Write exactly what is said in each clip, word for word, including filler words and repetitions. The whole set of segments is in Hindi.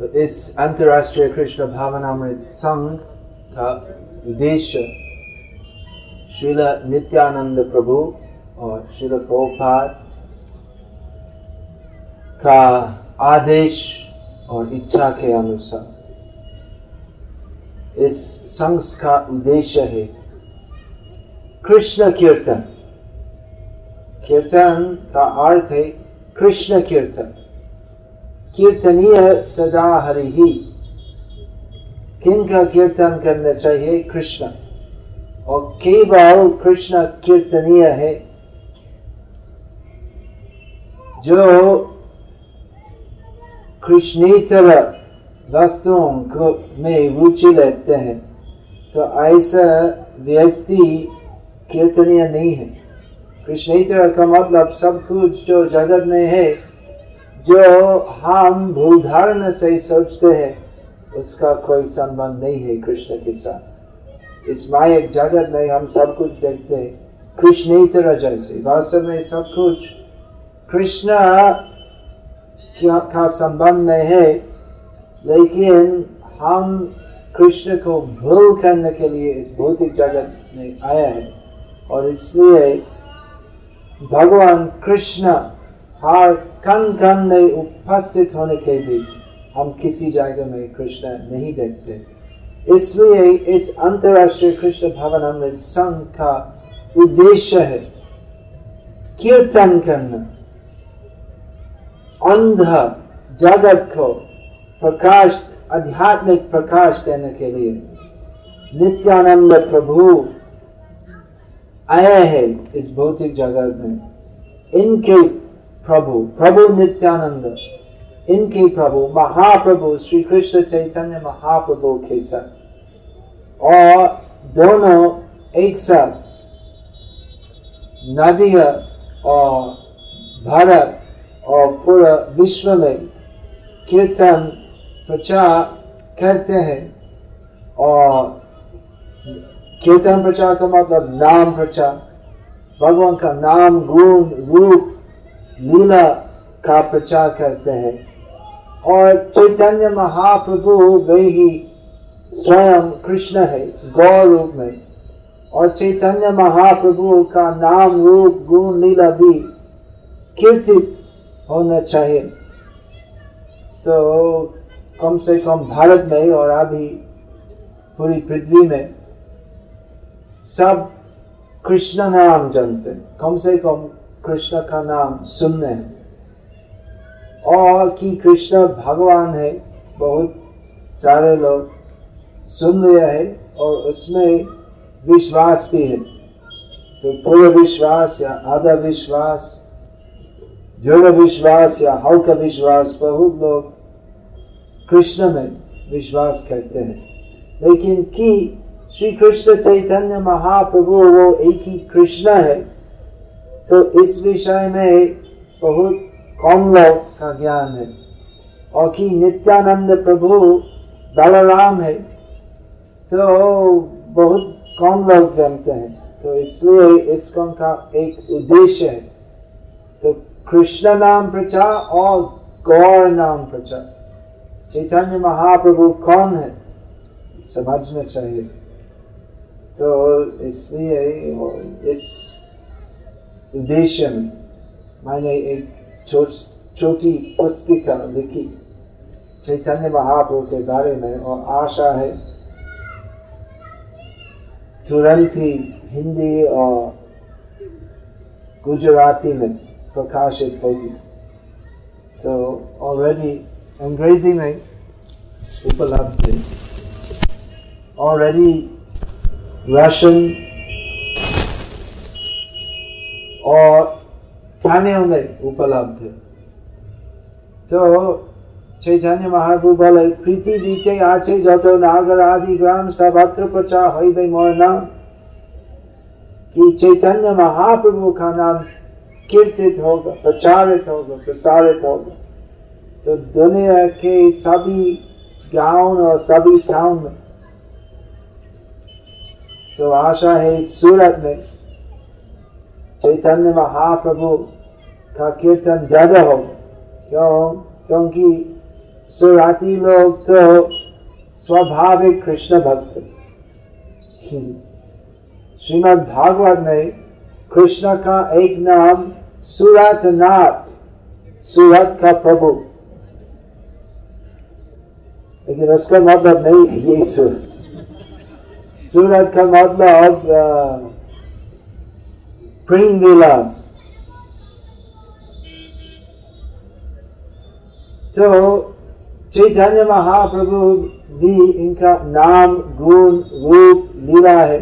इस अंतर्राष्ट्रीय कृष्ण भावनामृत संघ का उद्देश्य श्रील नित्यानंद प्रभु और श्रील प्रभुपाद का आदेश और इच्छा के अनुसार इस संघ का उद्देश्य है कृष्ण कीर्तन। कीर्तन का अर्थ है कृष्ण कीर्तन। कीर्तनीय सदा हरि ही। किनका कीर्तन करना चाहिए? कृष्ण। और केवल कृष्ण कीर्तनीय है। जो कृष्णेतर वस्तुओं को में रुचि लेते हैं तो ऐसा व्यक्ति कीर्तनीय नहीं है। कृष्णेतर का मतलब सब कुछ जो जगत में है, जो हम भूल धारणा से सोचते हैं, उसका कोई संबंध नहीं है कृष्ण के साथ। इस मायक जगत में हम सब कुछ देखते हैं कृष्णेतर जैसे। वास्तव में सब कुछ कृष्ण का संबंध में है, लेकिन हम कृष्ण को भूल करने के लिए इस भौतिक जगत में आया है। और इसलिए भगवान कृष्ण हर कण कण में उपस्थित होने के भी हम किसी जगह में कृष्ण नहीं देखते। इसलिए इस अंतर्राष्ट्रीय कृष्ण भावनामृत संघ का उद्देश्य है कीर्तन करना, अंध जगत को प्रकाश, आध्यात्मिक प्रकाश देने के लिए नित्यानंद प्रभु आए हैं इस भौतिक जगत में। इनके प्रभु प्रभु नित्यानंद, इनके प्रभु महाप्रभु श्री कृष्ण चैतन्य महाप्रभु के साथ, और दोनों एक साथ नदिया और भारत और पूरा विश्व में कीर्तन प्रचार करते हैं। और कीर्तन प्रचार का मतलब नाम प्रचार, भगवान का नाम, गुण, रूप, लीला का प्रचार करते हैं। और चैतन्य महाप्रभु वे ही स्वयं कृष्ण है गौर रूप में, और चैतन्य महाप्रभु का नाम, रूप, गुण, लीला भी कीर्तित होना चाहिए। तो कम से कम भारत में और अभी पूरी पृथ्वी में सब कृष्ण नाम जानते हैं, कम से कम कृष्ण का नाम सुनने हैं। और कि कृष्ण भगवान है बहुत सारे लोग सुन लिया है और उसमें विश्वास भी है। तो पूर्ण विश्वास या आधा विश्वास, दृढ़ विश्वास या हल्का विश्वास, बहुत लोग कृष्ण में विश्वास करते हैं। लेकिन कि श्री कृष्ण चैतन्य महाप्रभु वो एक ही कृष्ण है, तो इस विषय में बहुत कम लोग का ज्ञान है। और कि नित्यानंद प्रभु बलराम है तो बहुत कम लोग जानते हैं। तो इसलिए इसका का एक उद्देश्य है, तो कृष्ण नाम प्रचार और गौर नाम प्रचार। चैतन्य महाप्रभु कौन है समझना चाहिए। तो इसलिए इस उद्देश्य में मैंने एक छोटी पुस्तिका लिखी चैतन्य महाप्रभु के बारे में, और आशा है तुरंत ही हिंदी और गुजराती में प्रकाशित होगी। तो ऑलरेडी अंग्रेजी में उपलब्ध है, ऑलरेडी रशियन और तमिल में उपलब्ध है। तो चैतन्य महाप्रभु बोले, पृथ्वीते आछे जत नागर आदि ग्राम सर्वत्र प्रचार हইবে मोर नाम। कि चैतन्य महाप्रभु का नाम कीर्तित होगा, प्रचारित होगा, प्रसारित होगा। तो दुनिया के सभी गांव और सभी टाउन में, तो आशा है सूरत में चैतन्य महाप्रभु का कीर्तन ज्यादा होगा। क्यों? क्योंकि सुराती लोग तो स्वाभाविक कृष्ण भक्त। श्रीमद् भागवत में कृष्ण का एक नाम सुरतनाथ, सूरत का प्रभु, लेकिन उसका मतलब नहीं है ये सूरत। सूरत का मतलब प्रेम विलास। तो चैतन्य महाप्रभु भी इनका नाम, गुण, रूप, लीला है।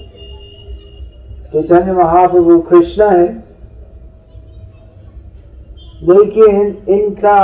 चैतन्य महाप्रभु कृष्ण है, लेकिन इनका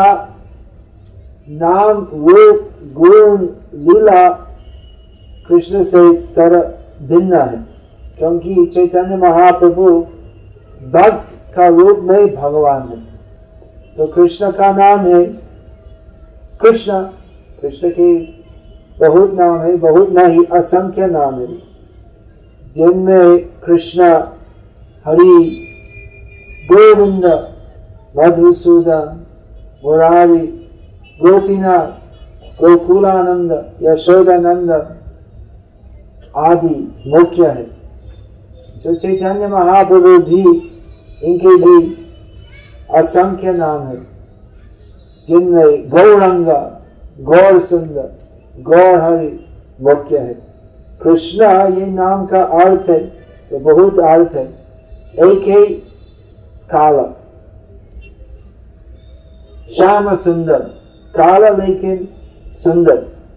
नाम, रूप, गुण, लीला कृष्ण से थोड़ा भिन्न है, क्योंकि चैतन्य महाप्रभु भक्त का रूप में भगवान है। तो कृष्ण का नाम है कृष्ण। कृष्ण के बहुत नाम है, बहुत नहीं असंख्य नाम है, जिनमें कृष्ण, हरि, गोविंद, मधुसूदन, मुरारी, गोपीनाथ, गोकुलानंद, यशोदानंद आदि मुख्य है। जो चैतन्य महाप्रभु भी, इनके भी असंख्य नाम है, जिनमें गौरंग, गौर सुंदर, गौर हरि मुख्य है। कृष्ण ये नाम का अर्थ है तो बहुत अर्थ है। एक है काला, श्याम सुंदर, काला लेकिन सुंदर।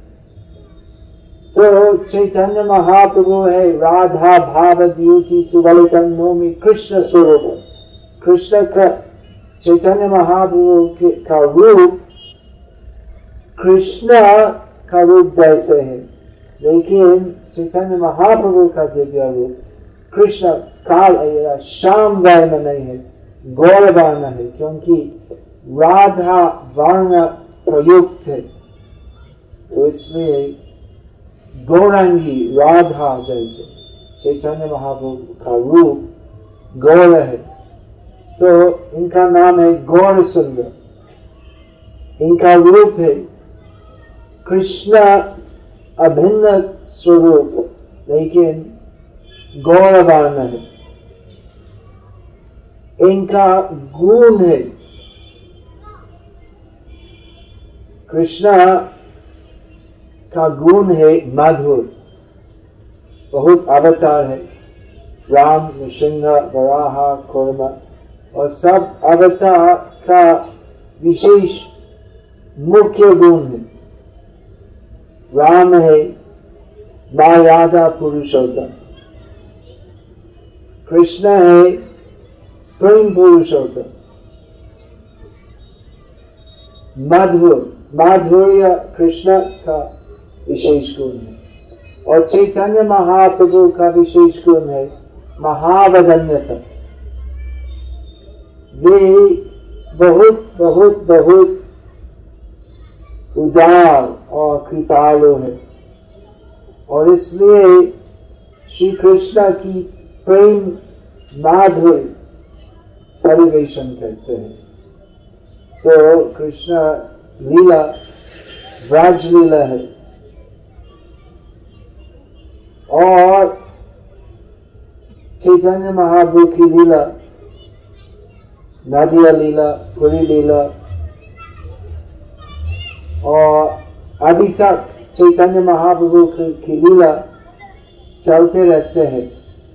तो चैतन्य महाप्रभु है राधा भाव द्युति सुबलितम नोमि कृष्ण स्वरूप। कृष्ण का, चैतन्य महाप्रभु के का रूप कृष्ण का रूप जैसे है, लेकिन चैतन्य महाप्रभु का दिव्य रूप कृष्ण काल या श्याम वर्ण नहीं है, गौर वर्ण है, क्योंकि राधा वर्ण प्रयुक्त है, तो इसलिए गौरंगी राधा जैसे चैतन्य महाप्रभु का रूप गौर है। तो इनका नाम है गौर सुंदर। इनका रूप है कृष्ण अभिन्न स्वरूप, लेकिन गौर वर्ण है। इनका गुण है, कृष्ण का गुण है मधुर। बहुत अवतार है, राम, नृसिंह, वराह, कूर्म, और सब अवतार का विशेष मुख्य गुण है। राम है मर्यादा पुरुषोत्तम, कृष्ण है प्रेम पुरुषोत्तम, मधुर, माधुर्य कृष्ण का विशेष गुण है। और चैतन्य महाप्रभु का विशेष गुण है महावदन्यता। वे बहुत बहुत बहुत उदार और कृपालु है, और इसलिए श्री कृष्ण की प्रेम माधुर्य परिवेशन करते हैं। तो कृष्ण लीला व्रज लीला है, और चैतन्य महाप्रभु की लीला नदिया लीला, पुरी लीला, और अभी तक चैतन्य महाप्रभु की लीला चलते रहते हैं।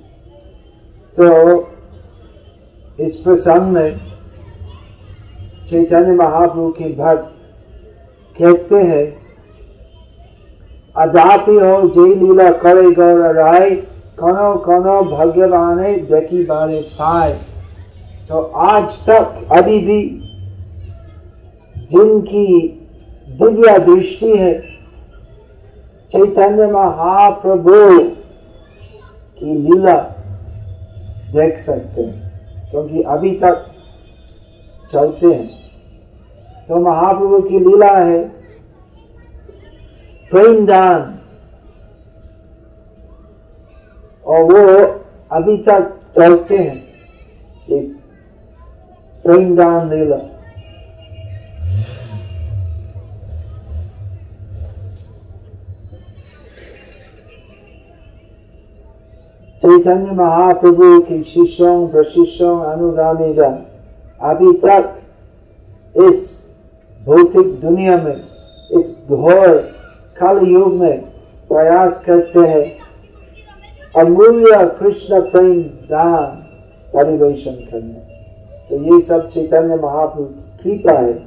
तो इस प्रसंग में चैतन्य महाप्रभु के भक्त कहते हैं, अदापि हो जय लीला करे गौर राय, कोनो कोनो भाग्यवाने देखी बारे पाए। तो आज तक अभी भी जिनकी दिव्य दृष्टि है चैतन्य महाप्रभु की लीला देख सकते हैं, क्योंकि अभी तक चलते हैं। तो महाप्रभु की लीला है प्रेम दान, और वो अभी तक चलते हैं, ये प्रेम दान लीला। चैतन्य महाप्रभु के शिष्यों प्रशिष्यों अनुगामी जन अभी तक इस भौतिक दुनिया में, इस घोर कल युग में प्रयास करते हैं अमूल्य कृष्ण प्रेम दान परिवेशन करने। तो ये सब चैतन्य महाप्रभु कृपा है।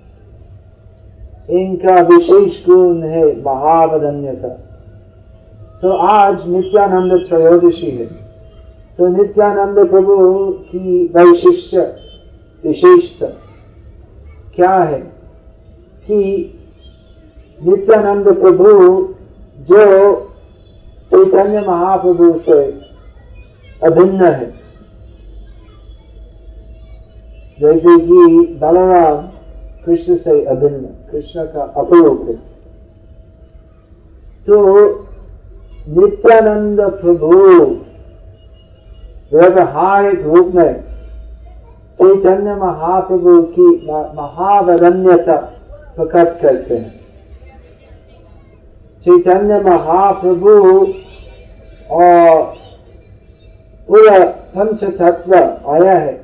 इनका विशेष गुण है महावदन्यता। तो आज नित्यानंद त्रयोदशी है। तो नित्यानंद प्रभु की वैशिष्ट विशेषता क्या है कि नित्यानंद प्रभु जो चैतन्य महाप्रभु से अभिन्न है, जैसे कि बलराम कृष्ण से अभिन्न, कृष्ण का अपरूप है। तो नित्यानंद प्रभु व्यवहारिक रूप में चैतन्य महाप्रभु की महावदन्यता प्रकट करते हैं। चैतन्य महाप्रभु और पूरा पंच तत्व आया है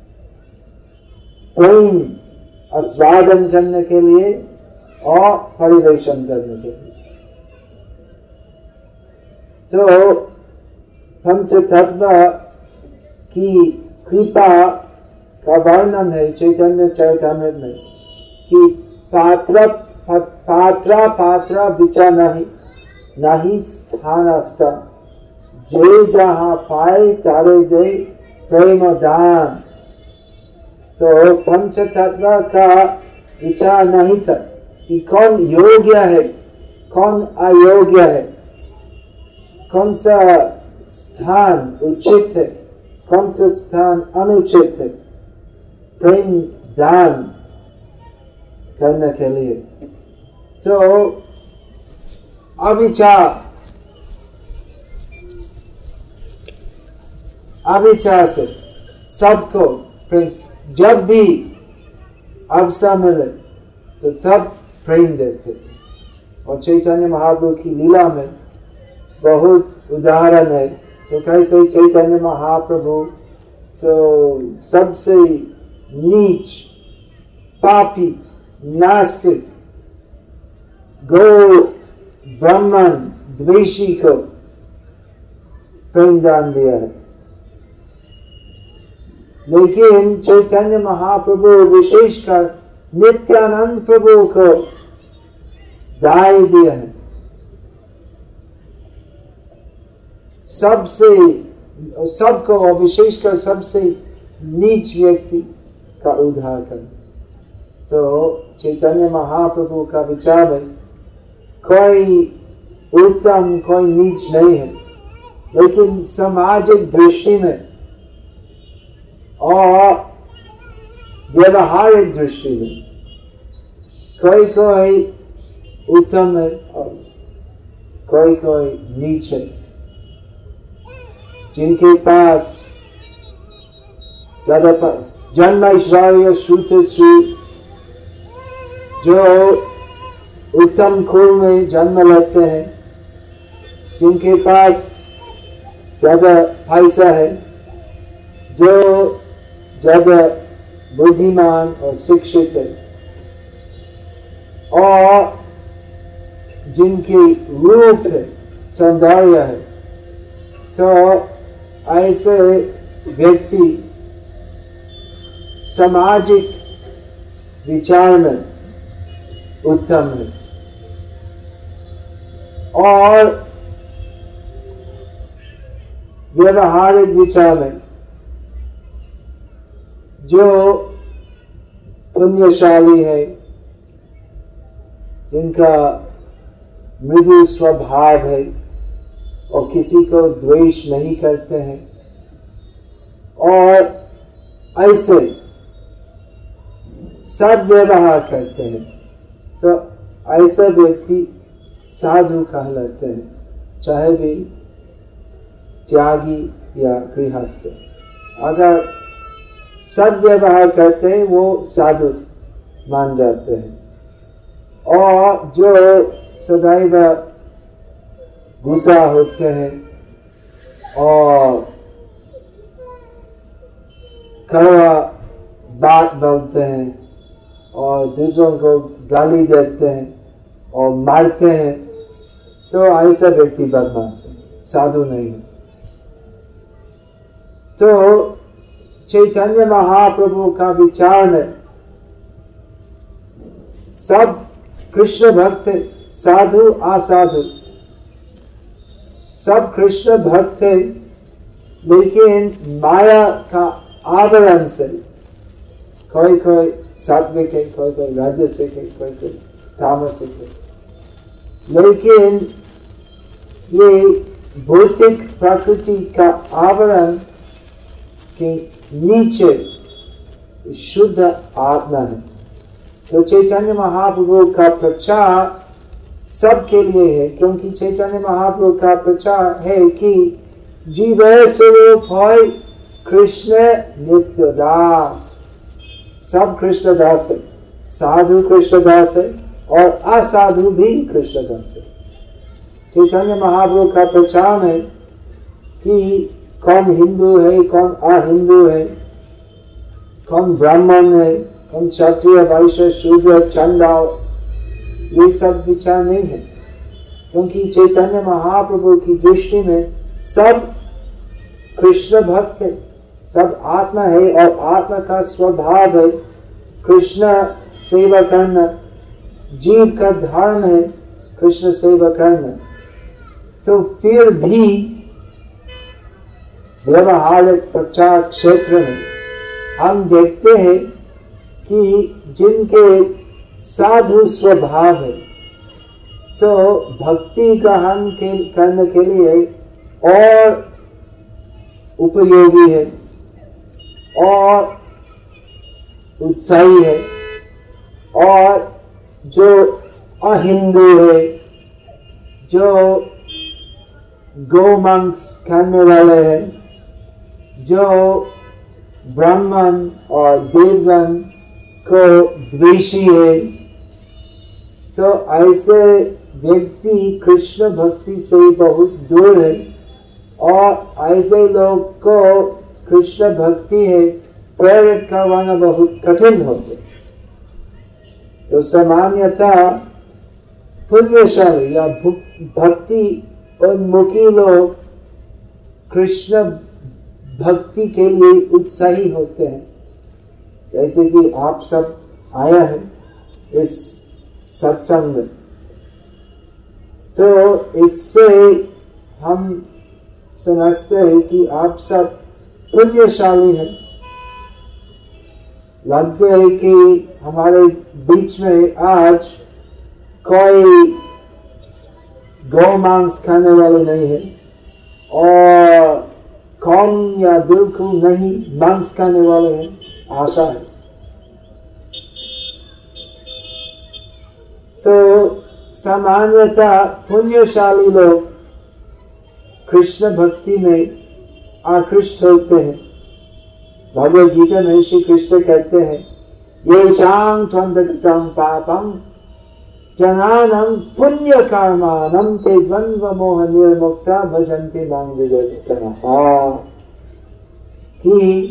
प्रेम आस्वादन करने के लिए और परिवेशन करने के लिए। तो पंच तत्व की कृपा का वर्णन है चैतन्य चरितामृत में कि पात्र पात्रा पात्रा विचा नहीं नहीं स्थानस्थ, जे जहाँ पाए तारे दे प्रेम दान। तो पंच तत्व का विचार नहीं था कि कौन योग्य है कौन अयोग्य है, कौन सा स्थान उचित है कौन सा स्थान अनुचित है प्रेम दान करने के लिए। तो अविचार अविचार से सबको प्रेम, जब भी अवसर मिले तो तब प्रेम देते। और चैतन्य महाप्रभु की लीला में बहुत उदाहरण है। तो कैसे चैतन्य महाप्रभु तो सबसे नीच पापी नास्तिक गौ ब्राह्मण द्वेषी को प्रेम दान दिया है, लेकिन चैतन्य महाप्रभु विशेषकर नित्यानंद प्रभु को दाय दिया है सबसे सबको और विशेषकर सबसे नीच व्यक्ति का उद्धार कर। तो चैतन्य महाप्रभु का विचार में कोई उत्तम कोई नीच नहीं है, लेकिन सामाजिक दृष्टि में और व्यवहारिक दृष्टि में कोई कोई उत्तम है और कोई कोई नीच है। जिनके पास ज्यादा जन्म ऐश्वर्य श्रुत श्री, जो उत्तम कुल में जन्म लेते हैं, जिनके पास ज्यादा पैसा है, जो ज्यादा बुद्धिमान और शिक्षित है, और जिनकी रूप है सौंदर्य है, तो ऐसे व्यक्ति सामाजिक विचार में उत्तम है। और व्यवहारिक विचार में जो पुण्यशाली है, जिनका मृदु स्वभाव है और किसी को द्वेष नहीं करते हैं, और ऐसे सद्व्यवहार करते हैं, तो ऐसे व्यक्ति साधु कहलाते हैं, चाहे भी त्यागी या गृहस्थ। अगर सद्व्यवहार करते हैं वो साधु मान जाते हैं। और जो सदैव गुस्सा होते हैं, और कड़वा बात बोलते हैं और दूसरों को गाली देते हैं और मारते हैं, तो ऐसा व्यक्ति बदमाश है, साधु नहीं है। तो चैतन्य महाप्रभु का विचार है सब कृष्ण भक्त है, साधु असाधु सब कृष्ण भक्त है, लेकिन माया का आवरण से कोई कोई सात्विक है, कोई कोई राजसिक है, कोई कोई तामसिक है, लेकिन ये भौतिक प्रकृति का आवरण के नीचे शुद्ध आत्मा है। तो चैतन्य महाप्रभु का प्रचार सबके लिए है, क्योंकि चैतन्य महाप्रभु का प्रचार है कि जीव स्वरूप है कृष्ण नित्य दास। सब कृष्ण दास है, साधु कृष्ण दास है और असाधु भी कृष्ण दास है। चैतन्य महाप्रभु का प्रचार है कि कौन हिंदू है, कौन अहिंदू है, कौन ब्राह्मण है, कौन क्षत्रिय, वैश्य, शूद्र, चंडाल, ये सब विचार नहीं है, क्योंकि चैतन्य महाप्रभु की दृष्टि में सब कृष्ण भक्त है, सब आत्मा है और आत्मा का स्वभाव है कृष्ण सेवा करना, जीव का धर्म है कृष्ण सेवा करना। तो फिर भी व्यवहारिक प्रचार क्षेत्र में हम देखते हैं कि जिनके साधु स्वभाव है, तो भक्ति ग्रहण के करने के लिए और उपयोगी है और उत्साही है, और जो अहिंदू है, जो गोमांस खाने वाले हैं, जो ब्राह्मण और देवगण को द्वेषी है, तो ऐसे व्यक्ति कृष्ण भक्ति से बहुत दूर है और ऐसे लोग को कृष्ण भक्ति है प्रेरित करवाना बहुत कठिन होते। तो सामान्यतः पुण्यशाली या भक्ति उन्मुखी लोग कृष्ण भक्ति के लिए उत्साही होते हैं, जैसे कि आप सब आया है इस सत्संग में। तो इससे हम समझते हैं कि आप सब पुण्यशाली हैं। लगते है कि हमारे बीच में आज कोई गौ मांस खाने वाले नहीं है और कौन या बिल्कुल नहीं मांस खाने वाले हैं, आशा है। तो सामान्यतः पुण्यशाली लोग कृष्ण भक्ति में आकृष्ट होते हैं। भगवद गीता में श्री कृष्ण कहते हैं, ये शांग त्वंतकृतं पापम जनानम पुण्य कर्मानम ते द्वंद्व मोह निर्मुक्ता भजन्ति मां विगतः। कि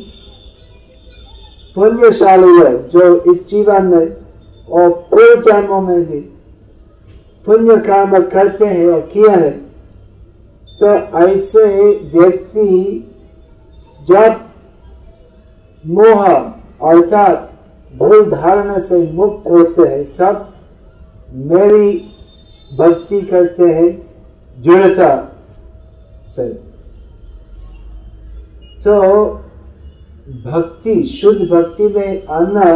पुण्यशाली है जो इस जीवन में और पूर्व जन्मों में भी पुण्य कर्म करते हैं और किया है, तो ऐसे व्यक्ति जब मोह अर्थात भूल धारणा से मुक्त होते हैं, तब मेरी भक्ति करते हैं दृढ़ता से। तो भक्ति, शुद्ध भक्ति में आना,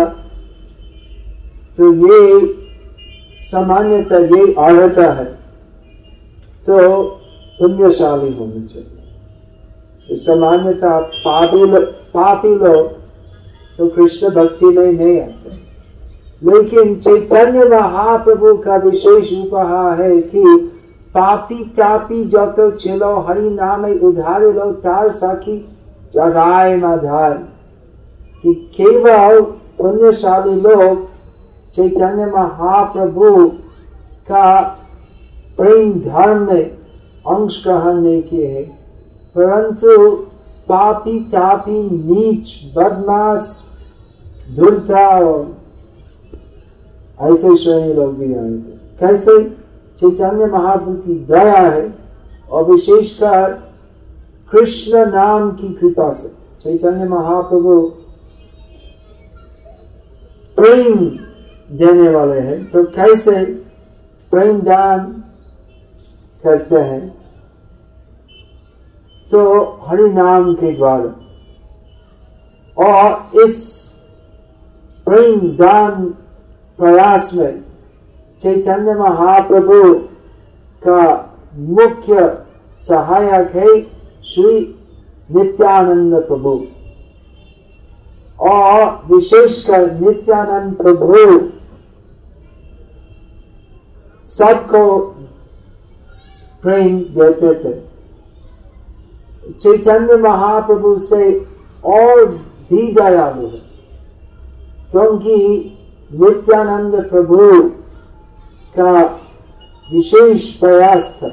तो ये सामान्यतः ये अर्हता है, तो पुण्यशाली होनी चाहिए। तो सामान्यतः पापी पापी लोग तो कृष्ण भक्ति में नहीं आते, लेकिन चैतन्य महाप्रभु का विशेष उपहार है कि पापी तापी जतो छिलो हरि नाम उधारे लो तार साखी जगाए माधार। कि केवल पुण्यशाली लोग चैतन्य महाप्रभु का प्रेम धर्म में अंश ग्रहण नहीं किए है, परंतु पापी तापी नीच बदमाश धूर्ता और ऐसे श्रेणी लोग भी आए थे। कैसे? चैतन्य महाप्रभु की दया है और विशेषकर कृष्ण नाम की कृपा से। चैतन्य महाप्रभु प्रेम देने वाले हैं, तो कैसे प्रेम दान करते हैं? तो हरि नाम के द्वारा। और इस प्रेम दान प्रयास में चैतन्य महाप्रभु का मुख्य सहायक है श्री नित्यानंद प्रभु। और विशेषकर नित्यानंद प्रभु सबको प्रेम देते थे। चैतन्य महाप्रभु से और भी दयालु है, क्योंकि नित्यानंद प्रभु का विशेष प्रयास था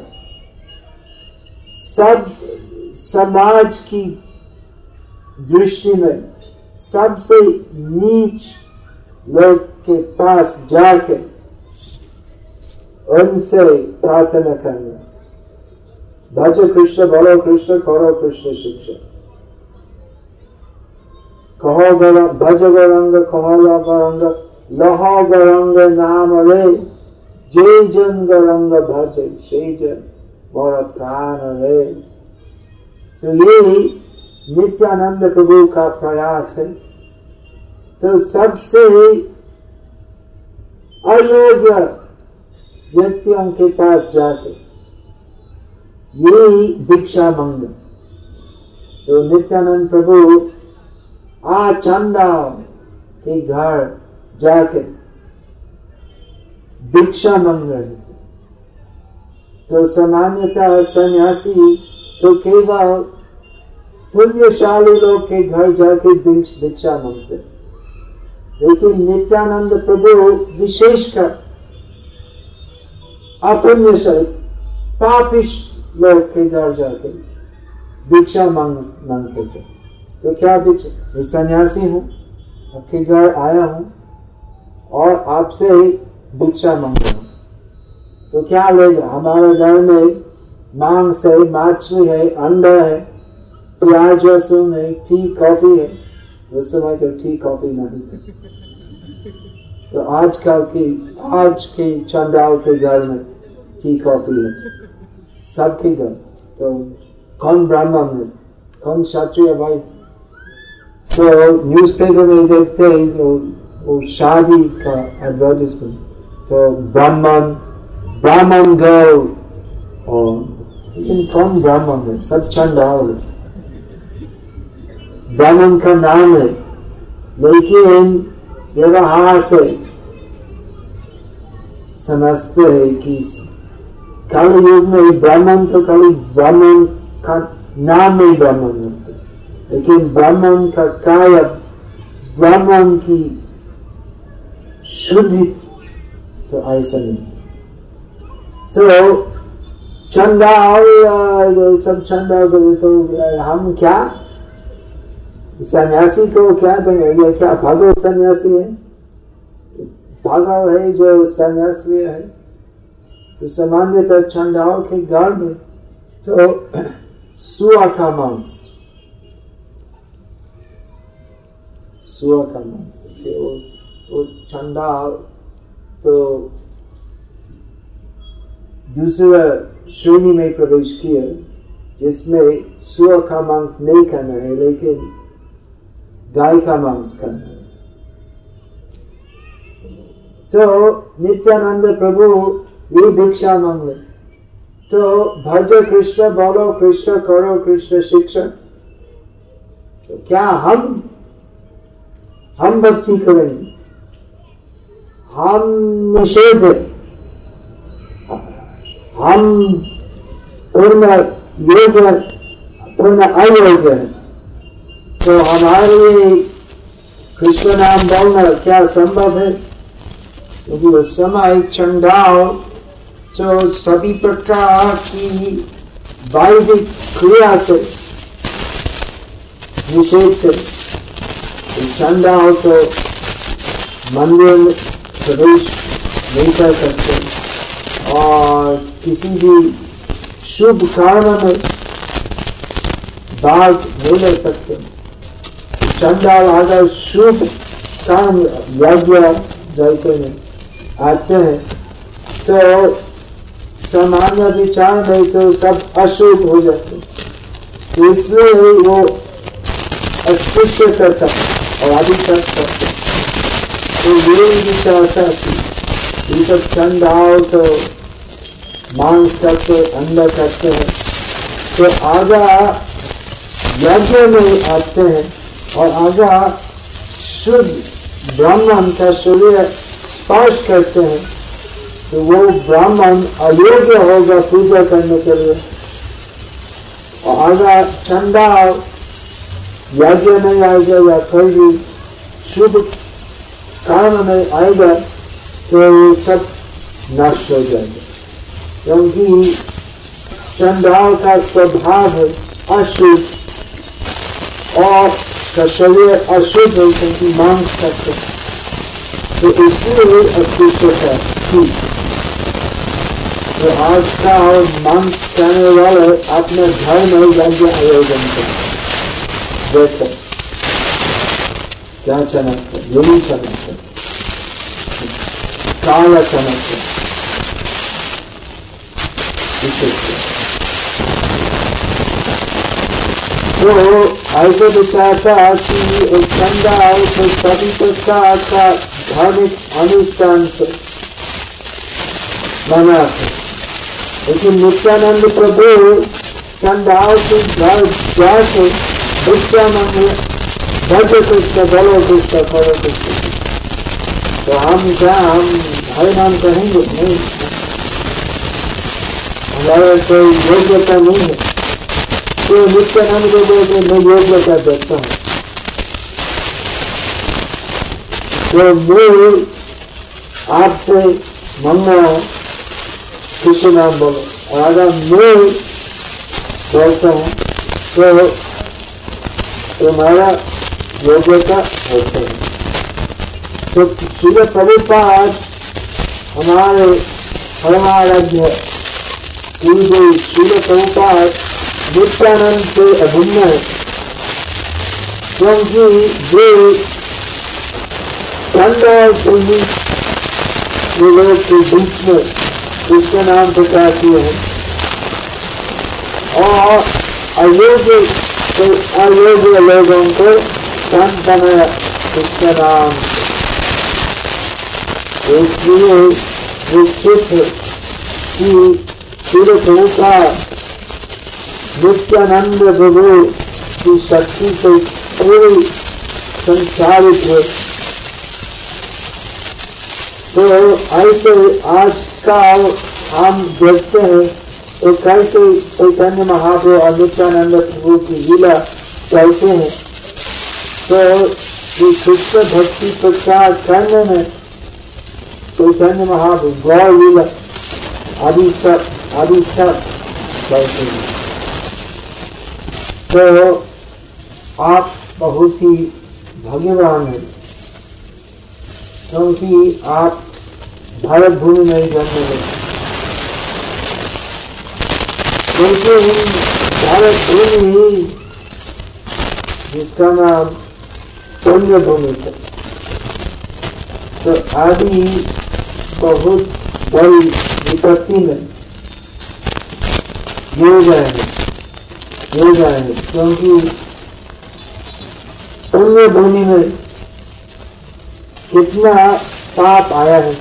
सब समाज की दृष्टि में सबसे नीच लोग के पास जाके उनसे प्रार्थना करना, भज कृष्ण बोलो कृष्ण करो कृष्ण शिक्षा, कहो गौरंग भज गौरंग कहो लो गौरंग लहो गौरंग नाम रे, जय जन गौरंग भजे से जन मोर प्राण रे। तो ये नित्यानंद प्रभु का प्रयास है। तो सबसे अयोग्य व्यक्तियों के पास जाके यही भिक्षा मांगे। तो नित्यानंद प्रभु आचंदा के घर जाके भिक्षा मांग रहे थे। तो सामान्यतः सन्यासी तो केवल पुण्यशाली लोग के घर जाके भिक्षा मांगते, लेकिन नित्यानंद प्रभु विशेषकर अपुण्यशाली पापिष्ट लोग के घर जाके भिक्षा मांग मांगते थे। तो क्या भिक्षा? मैं सन्यासी हूँ, आपके घर आया हूँ और आपसे भिक्षा मांग रहा हूँ, तो क्या लेगा? हमारे घर में मांस है, मछली है, अंडा है, प्याज लहसुन है, टी कॉफी है। उस समय तो टी कॉफी नहीं थी। तो आजकल की आज के चंडाल के घर में टी कॉफी है, सबके घर। तो कौन ब्राह्मण है, कौन क्षत्रिय भाई? तो न्यूज़पेपर में देखते हैं तो वो शादी का एडवर्टाइजमेंट, तो ब्राह्मण ब्राह्मण गर्ल, और लेकिन कौन ब्राह्मण है? सब चंडाल है। ब्राह्मण का नाम है, लेकिन व्यवहार से समझते हैं कि काल युग में ब्राह्मण तो खाली ब्राह्मण का नाम में ब्राह्मण होते, लेकिन ब्राह्मण का कार्य, ब्राह्मण की शुद्धि तो ऐसा नहीं। तो चंडाल सब चंडाल सब, तो हम क्या सन्यासी को क्या देंगे? ये क्या पागल सन्यासी है? पागल है जो सन्यास लिया है। तो सामान्यतः चंडाल के घर में तो सुअर का मांस, सुअर का मांस, वो, वो चंडाल तो दूसरा श्रेणी में प्रवेश किया, जिसमें सुअर का मांस नहीं खाना है, लेकिन गाय का मांस खाना है। तो नित्यानंद प्रभु ये भिक्षा मांगे, तो भज कृष्ण बोलो कृष्ण करो कृष्ण शिक्षा। तो क्या हम हम भक्ति करेंगे? हम निषेध, हम पूर्ण योग्य पूर्ण अयोग्य है, तो हमारे लिए कृष्ण नाम बोलना क्या संभव है? क्योंकि तो उस समय चंडाल जो सभी प्रकार की वैदिक क्रिया से निषेध थे। चंदा हो तो मंदिर में प्रवेश नहीं कर सकते और किसी भी शुभ कार्य में भाग नहीं ले सकते। चंदा अगर शुभ काम यज्ञ जैसे में आते हैं तो सामान्य विचार में तो सब अशुभ हो जाते, तो इसलिए वो अस्पृश्य करता और आदि तक करते। तो ये विचार था कि ये सब चंदाओ तो मांस करते, अंडा करते हैं, तो आगा यज्ञ में आते हैं और आगा शुद्ध ब्राह्मण का शरीर स्पर्श करते हैं, तो वो ब्राह्मण अयोग्य होगा पूजा करने के लिए। और अगर चंदा यज्ञ नहीं आएगा या कोई भी शुभ काम में आएगा तो ये सब नष्ट हो जाएगा, क्योंकि चंदाओं का स्वभाव है अशुद्ध और का शरीर अशुद्ध है क्योंकि मांस करते, तो इसलिए अस्पृश्यता थी। तो आज का और मांस करने वाले अपने घर में यज्ञ आयोजन करते, देखो क्या चमक है, यही चमक है, काला चमक है। तो ऐसे विचारता कि एक चंदा तो सभी प्रकार का धार्मिक अनुष्ठान से मना है, लेकिन नित्यानंद प्रभु चंदाओं के घर जाके भिक्षा मांगे, भज कृष्ण बोलो कृष्ण करो कृष्ण। तो हम क्या हम हरे नाम कहेंगे? नहीं, हमारे कोई योग्यता नहीं है। तो नित्यानंद को बोलते मैं योग्यता देखता हूँ, तो मैं आपसे मांगना है कृष्ण नाम बोलो, और अगर मैं बोलता हूँ तो तुम्हारा योग्यता होता है। तो श्रील प्रभुपाद हमारे परमाराध्य गुरुदेव श्रील प्रभुपाद नित्यानंद से अभिन्न है, क्योंकि वे चंदा और पुण्य लोगों के बीच में कृष्ण नाम प्रचार किए हैं और अयोग्य तो अयोग्य लोगों को संत बनाया कृष्ण नाम। इसलिए निश्चित है कि श्री प्रभुपाद नित्यानंद प्रभु की शक्ति से पूरी संचालित है। तो ऐसे आज का हम देखते हैं तो कैसे चैतन्य महाप्रभु और नित्यानंद प्रभु की लीला चलते हैं। तो कृष्ण भक्ति प्रचार करने में चैतन्य महाप्रभु गौर लीला आदि सब आदि सब चलते हैं। तो आप बहुत ही भाग्यवान हैं, क्योंकि आप भारत भूमि में जन्म लें, क्योंकि भारत भूमि ही जिसका नाम पुण्य भूमि है। तो आदि बहुत बड़ी विपत्ति में गिर गए हैं गिर गए हैं क्योंकि पुण्य भूमि में कितना पाप आया है।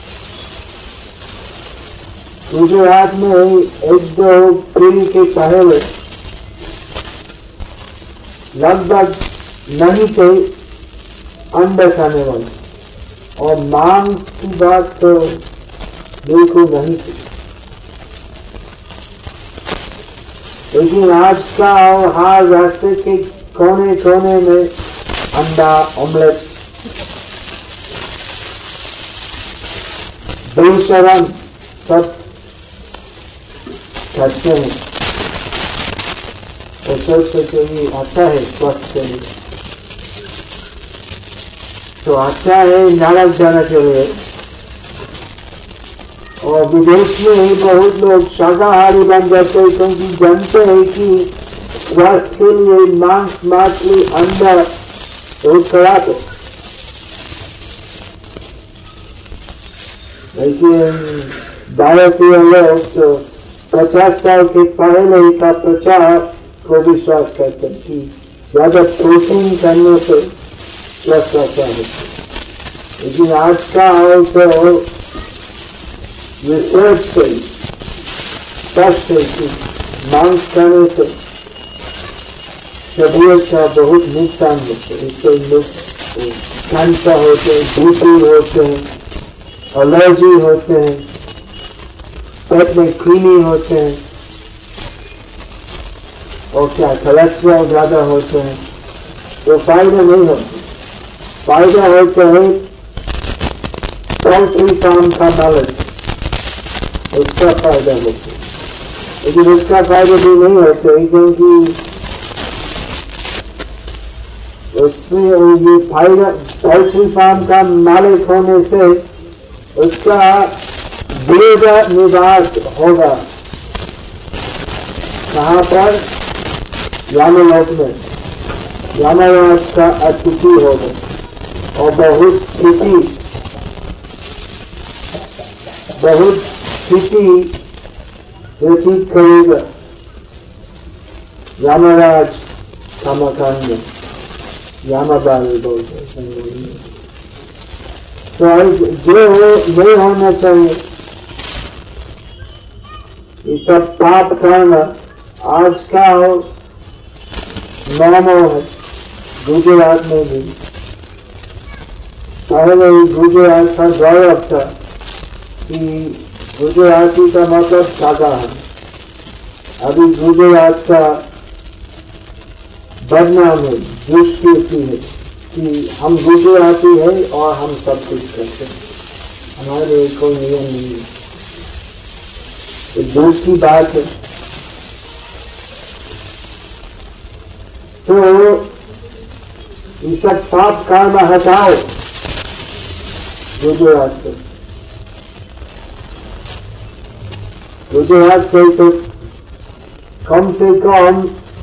गुजरात में एक दो पीढ़ी के पहले लगभग नहीं थे अंडा खाने वाले, और मांस की बात तो बिल्कुल नहीं थी। लेकिन आज का हर रास्ते के कोने कोने में अंडा ऑमलेट बेशरम सब करते हैं। तो सोचते थे ये अच्छा है स्वास्थ्य के लिए, तो अच्छा है नरक जाना चाहिए। और विदेश में बहुत लोग शाकाहारी बन जाते हैं क्योंकि जानते हैं कि स्वास्थ्य के लिए मांस मछली अंडा बहुत खराब है। लेकिन भारतीय लोग तो पचास साल के पहले का प्रचार को विश्वास करते हैं कि ज्यादा प्रोटीन करने से स्वस्थ रहता है। लेकिन आज का तो रिसर्च से स्पष्ट है कि मांस खाने से शरीर का बहुत नुकसान होता है। इससे कैंसर होते हैं, बीपी होते हैं, एलर्जी होते हैं, पेट में कृमि होते हैं, और क्या कोलेस्ट्रॉल ज्यादा होते हैं। तो फायदा नहीं होता। फायदा होता है पोल्ट्री फार्म का मालिक, उसका फायदा होता है। लेकिन उसका फायदा भी नहीं होता है क्योंकि उसमें ये फायदा पोल्ट्री फार्म का मालिक होने से उसका दीर्घ निवास होगा कहाँ पर? यमलोक में यमराज का अतिथि होगा और बहुत स्थिति बहुत स्थिति व्यतीत करेगा यमराज का मकान में, यमबानी बोलते हैं। तो जो नहीं होना चाहिए ये सब पाप करना आज का नॉर्मल है। गुजरात में भी पहले गुजरात का गौरव था कि गुजराती का मतलब शाकाहारी। अभी गुजरात का बदनाम है, दुष्कीर्ति है कि हम गुजराती है और हम सब कुछ करते हैं, हमारे कोई नियम नहीं है। तो दुख की बात है। तो ये सब पाप कर्म हटाओ गुजरात से। गुजरात से तो कम से कम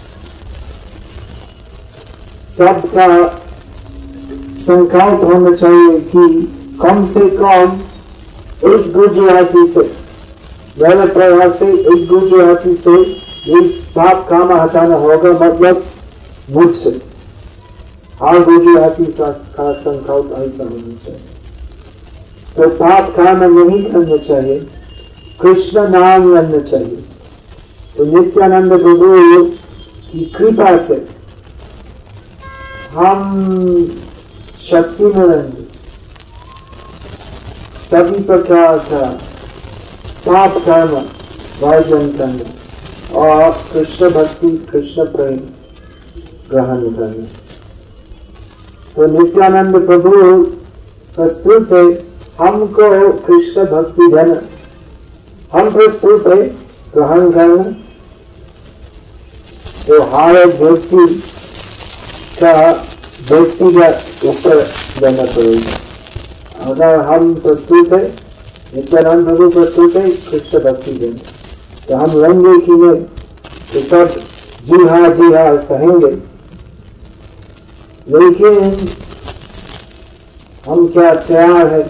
सबका संकल्प होना चाहिए कि कम से कम एक गुजराती से, मेरे प्रयास से एक गुजराती से ये पाप काम हटाना होगा, मतलब मुझसे। हर गुजराती का संकल्प ऐसा होना चाहिए। तो पाप काम नहीं करना चाहिए, कृष्ण नाम लेना चाहिए। तो नित्यानंद प्रभु की कृपा से हम शक्ति मिलेंगे सभी प्रकार का पाप कर्म वर्जन करना और कृष्ण भक्ति कृष्ण प्रेम ग्रहण करना। तो नित्यानंद प्रभु प्रस्तुत है हमको कृष्ण भक्ति देना, हम प्रस्तुत है ग्रहण करना। तो हर व्यक्ति का व्यक्तिगत ऊपर देना पड़ेगा। अगर हम प्रस्तुत है, नित्यानंद प्रभु प्रस्तुत है कृष्ण भक्ति देना, तो हम लेंगे कि नहीं? तो सब जी हाँ जी हाँ कहेंगे, लेकिन हम क्या तैयार है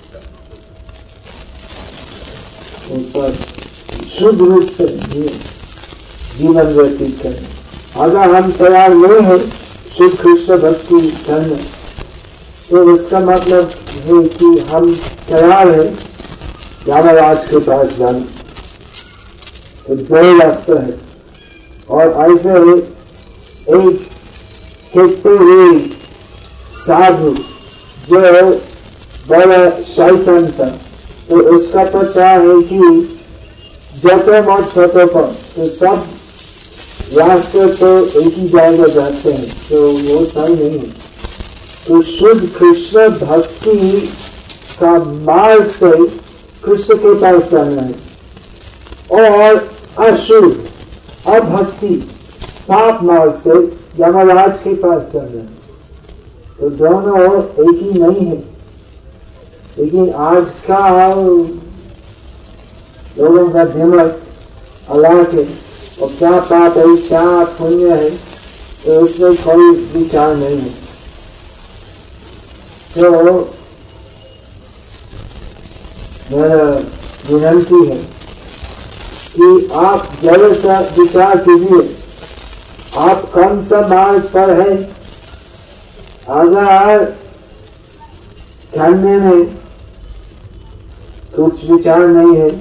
शुद्ध रूप से जीवन व्यतीत करें? अगर हम तैयार नहीं है शुद्ध कृष्ण भक्ति करने, तो इसका मतलब है कि हम तैयार है यमराज के पास जाना। तो दो रास्ता है, और ऐसे एक कहते हुए साधु जो बड़ा शैतान था, तो उसका प्रचार है कि जतो मत ततो पर, तो सब रास्ते तो एक ही जाएगा जाते हैं, तो वो सही नहीं है। तो शुद्ध कृष्ण भक्ति का मार्ग से कृष्ण के पास जाना है, और अशुद्ध अभक्ति पाप मार्ग से यमराज के पास जाना है। तो दोनों एक ही नहीं है। लेकिन आज का लोगों का दिमाग अलग है, और क्या पाप है क्या पुण्य है तो उसमें कोई विचार नहीं है। तो मेरा विनती है कि आप जरा सा विचार कीजिए, आप कौन सा मार्ग पर है। अगर करने में कुछ विचार नहीं है,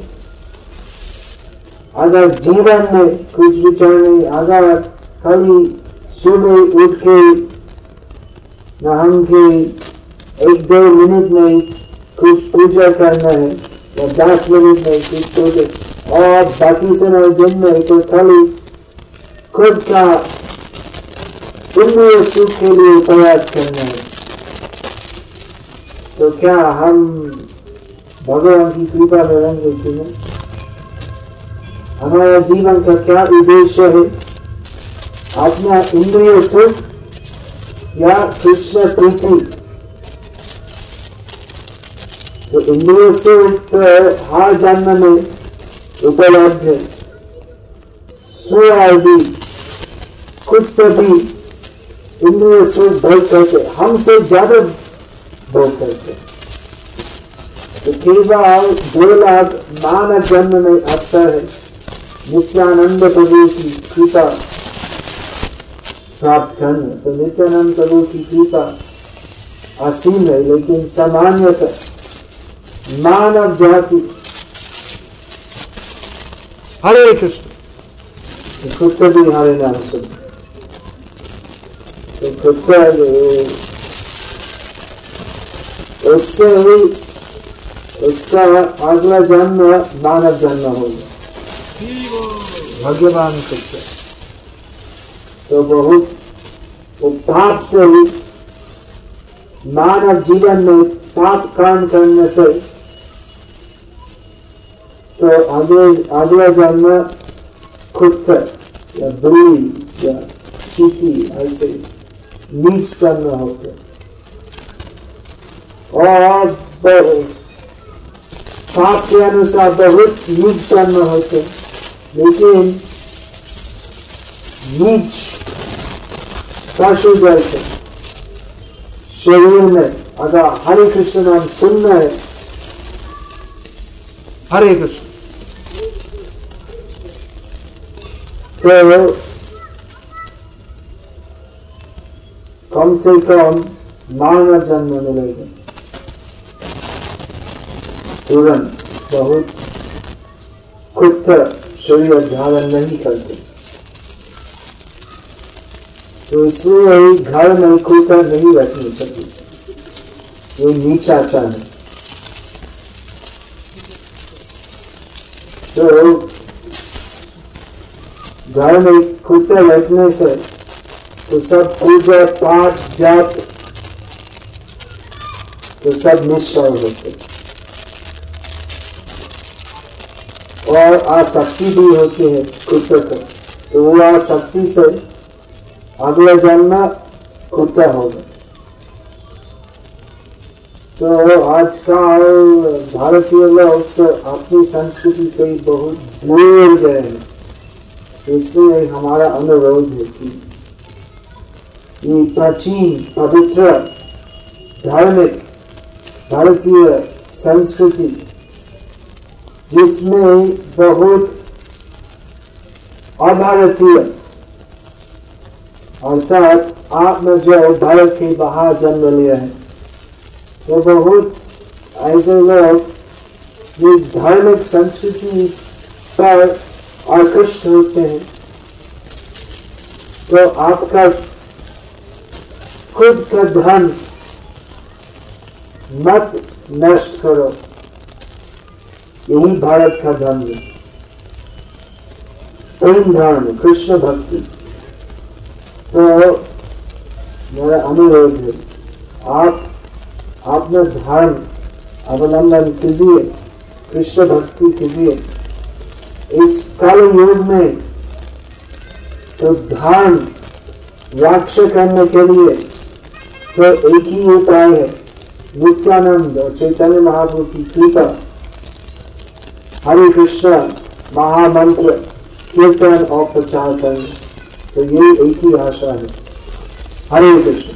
अगर जीवन में कुछ विचार नहीं, अगर खाली सुबह उठ के नहा के एक दो मिनट में कुछ पूजा करना है या दस मिनट में कुछ पूजा और बाकी समय दिन में तो खाली खुद का इंद्रिय सुख के लिए प्रयास करना है, तो क्या हम भगवान की कृपा करेंगे कि नहीं? हमारा जीवन का क्या उद्देश्य है? अपना इंद्रिय सुख या कृष्ण प्रीति? तो इंद्रिय सुख तो हर जन्म में उपलब्ध है। स्व भी खुद से भी इंद्रिय सुख भोग करते, हमसे ज्यादा भोग करते। तो केवल दो लाख मानव जन्म में अवसर है नित्यानंद प्रभु की कृपा प्राप्त करना। तो नित्यानंद प्रभु की कृपा असीम है, लेकिन सामान्यतः मानव जाति हरे कृष्ण खुद को भी हरे नाम सुन, तो खुद को उससे ही उसका अगला जन्म मानव जन्म होगा भगवान कृष्ण। तो बहुत वो पाप से ही मानव जीवन में पाप कर्म करने से तो अगले अगला जन्म खुद या बुरी या चीटी ऐसे नीच जन्म होते और पाप के अनुसार बहुत नीच जन्म होते। लेकिन नीच पशु जैसे शरीर में अगर हरे कृष्ण नाम सुनना है, हरे कृष्ण, तो कम से कम मानव जन्म मिलेगा तुरंत। बहुत खुद शरीर धारण नहीं करते, तो इसलिए घर में कुत्ता नहीं रखनी चाहिए, ये नीचाचार है। तो घर में कुत्ता रखने से तो सब पूजा पाठ जाप तो सब निष्फल होते और आसक्ति भी होती है कुत्ते को। तो वो आसक्ति से अगला जन्म कुत्ता होगा। तो आजकल भारतीय लोग तो अपनी संस्कृति से बहुत दूर गए हैं। इसलिए हमारा अनुरोध है कि ये प्राचीन पवित्र धार्मिक भारतीय संस्कृति जिसमें बहुत अभारतीय अर्थात आपने जो भारत के बाहर जन्म लिया है, वो बहुत ऐसे लोग ये धार्मिक संस्कृति पर आकृष्ट होते हैं। तो आपका खुद का धन मत नष्ट करो, यही भारत का धर्म है। प्रेम धर्म कृष्ण भक्ति। तो मेरा अनुरोध है आप अपना धर्म अवलंबन कीजिए, कृष्ण भक्ति कीजिए। इस कल युग में तो ध्यान वाक्य करने के लिए तो एक ही उपाय है, नित्यानंद और चैतन्य महाप्रभु की कृपा, हरे कृष्ण महामंत्र कीर्तन और प्रचार करना। तो ये एक ही आशा है। हरे कृष्ण।